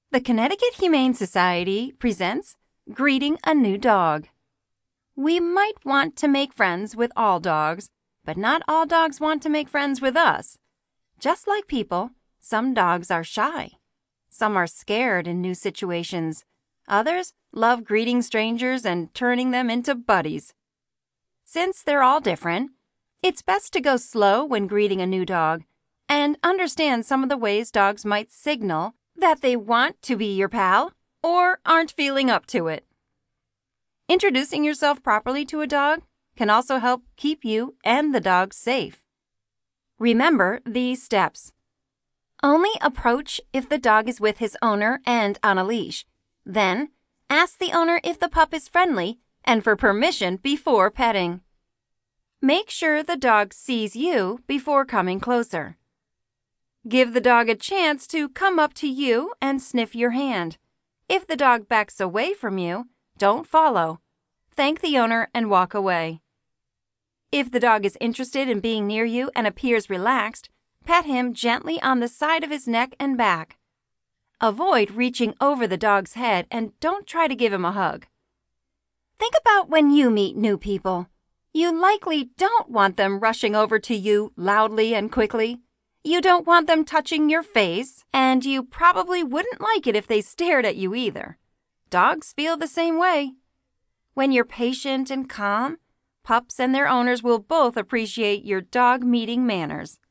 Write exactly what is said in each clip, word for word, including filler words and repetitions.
The Connecticut Humane Society presents Greeting a New Dog. We might want to make friends with all dogs, but not all dogs want to make friends with us. Just like people, some dogs are shy. Some are scared in new situations. Others love greeting strangers and turning them into buddies. Since they're all different, it's best to go slow when greeting a new dog and understand some of the ways dogs might signal that they want to be your pal or aren't feeling up to it. Introducing yourself properly to a dog can also help keep you and the dog safe. Remember these steps. Only approach if the dog is with his owner and on a leash. Then, ask the owner if the pup is friendly and for permission before petting. Make sure the dog sees you before coming closer. Give the dog a chance to come up to you and sniff your hand. If the dog backs away from you, don't follow. Thank the owner and walk away. If the dog is interested in being near you and appears relaxed, pet him gently on the side of his neck and back. Avoid reaching over the dog's head and don't try to give him a hug. Think about when you meet new people. You likely don't want them rushing over to you loudly and quickly. You don't want them touching your face, and you probably wouldn't like it if they stared at you either. Dogs feel the same way. When you're patient and calm, pups and their owners will both appreciate your dog meeting manners.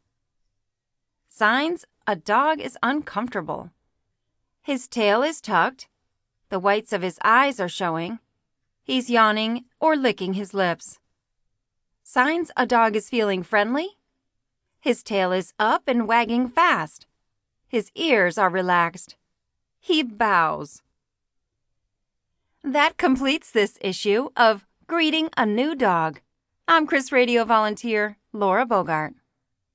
Signs a dog is uncomfortable. His tail is tucked. The whites of his eyes are showing. He's yawning or licking his lips. Signs a dog is feeling friendly. His tail is up and wagging fast. His ears are relaxed. He bows. That completes this issue of Greeting a New Dog. I'm Chris Radio volunteer Laura Bogart.